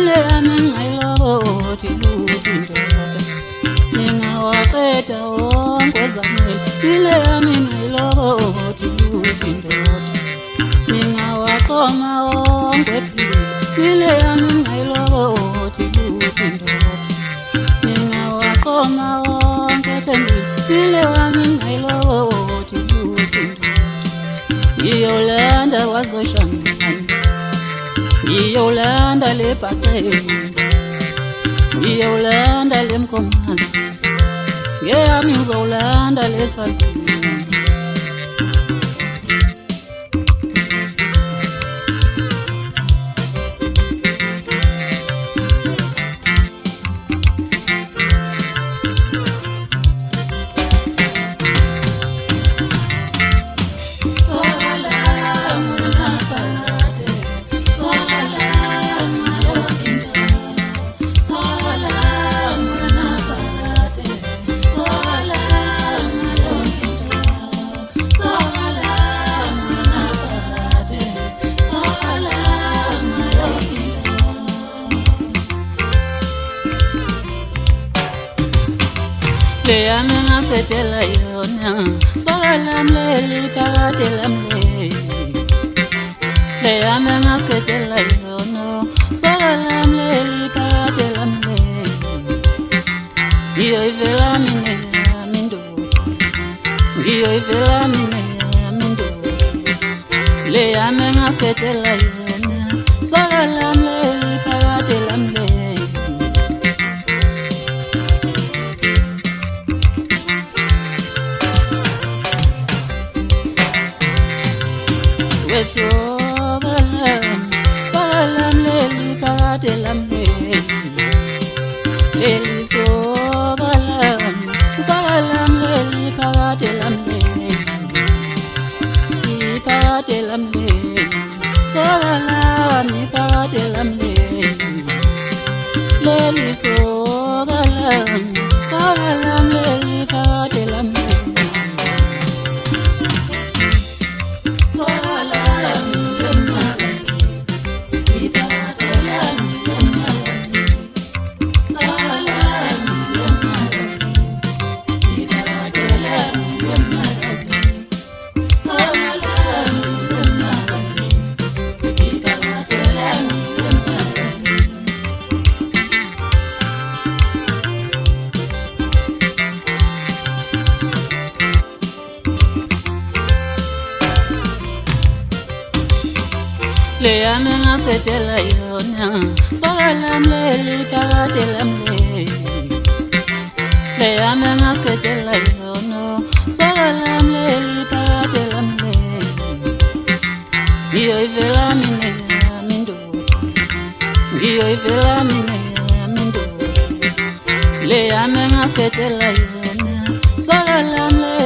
ile yami ngayilokoti luthi ndoda ningawaqeda wonke zamele ile yami ngayilokoti luthi ndoda ningawaqoma wonke phila ile yami ngayilokoti luthi ndoda ningawaqoma wonke thembile ile yami ngayilokoti luthi ndoda iyolanda wazoshangana iyolanda le patheni iyolanda le mkomani yami ngizolanda le swazini le yami ngaphetela yona sokalam leli phakade lamleli le yami ngaphetela yona sokalam leli phakade lamleli ngiyoyivela mina yami ndoda ngiyoyivela mina yami ndoda le yami ngaphetela yona sokalam leli phakade lamleli sokalam leli phakade lamleli leli sokalam leli phakade lamleli phakade lamleli sokalam phakade lamleli leli sokalam leli phakade lamleli le yami ngaphetela yona sokalam leli phakade lamleli le yami ngaphetela yona sokalam leli phakade lamleli ngiyoyivela mina yami ndoda ngiyoyivela mina yami ndoda le yami ngaphetela yona sokalam leli